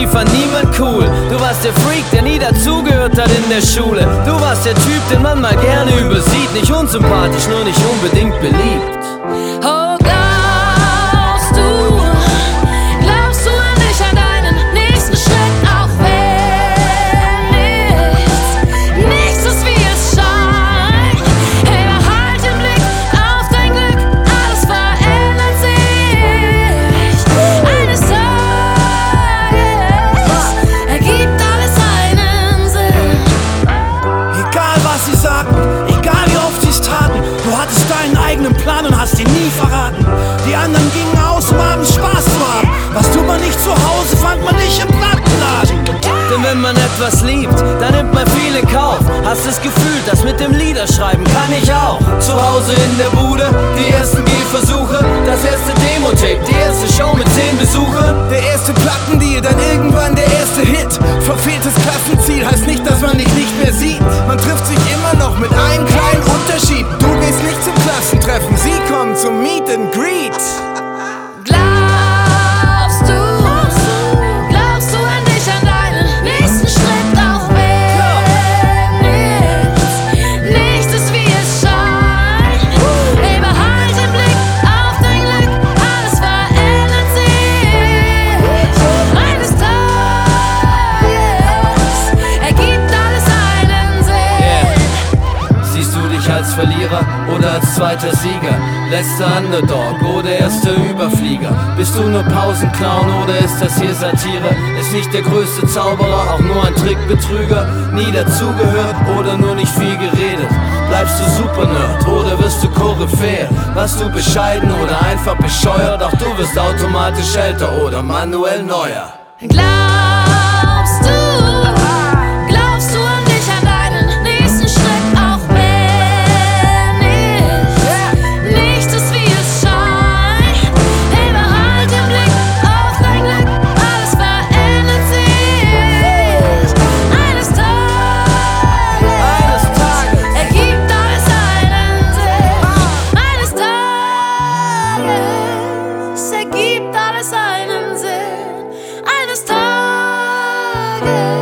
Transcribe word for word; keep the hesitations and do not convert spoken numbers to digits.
nie fand niemand cool. Du warst der Freak, der nie dazugehört hat in der Schule. Du warst der Typ, den man mal gerne übersieht. Nicht unsympathisch, nur nicht unbedingt beliebt. Oh, glaubst du, glaubst du an dich, an deinen nächsten Schritt, auch wenn nichts, nichts ist wie es scheint. Hey, behalt den Blick auf dein Glück, alles verändert sich. Eines Tages ergibt alles einen Sinn. Egal was sie sagten, egal wie oft sie es taten, du hattest deinen eigenen Plan und hast ihn nie verraten. Die anderen gingen aus, um abends Spaß zu haben. Was tut man nicht zu Hause, fand man nicht im Plattenladen. Denn wenn man etwas liebt, dann nimmt man viel in Kauf. Hast das Gefühl, das mit dem Liederschreiben kann ich auch. Zu Hause in der Bude, die ersten Gehversuche, das erste Demo-Tape, die erste Show mit zehn Besuchern. Der erste Plattendeal, dann irgendwann der erste Hit. Verfehltes Klassenziel heißt nicht, dass man dich nicht mehr sieht. Man trifft sich immer noch mit einem kleinen Unterschied. Du gehst nicht zum Klassentreffen, sie kommen zum Meet and Greet. Glaubst du, glaubst du an dich, an deinen nächsten Schritt, auch wenn nichts, nichts ist wie es scheint. Hey, behalt den Blick auf dein Glück, alles verändert sich. Eines Tages ergibt alles einen Sinn. Siehst du dich als Verlierer oder als zweiter Sieger? Letzter Underdog oder erster Überflieger? Bist du nur Pausenclown oder ist das hier Satire? Ist nicht der größte Zauberer auch nur ein Trickbetrüger? Nie dazugehört oder nur nicht viel geredet? Bleibst du Supernerd oder wirst du Koryphäe? Warst du bescheiden oder einfach bescheuert? Auch du wirst automatisch älter oder Manuel Neuer. Glaubst du, glaubst du an dich, an deinen nächsten Schritt, auch wenn nichts, nichts ist wie es scheint. Hey, behalt den Blick auf dein Glück, alles verändert sich. Eines Tages, Eines Tages ergibt alles einen Sinn. Eines Tages ergibt alles einen Sinn. Eines Tages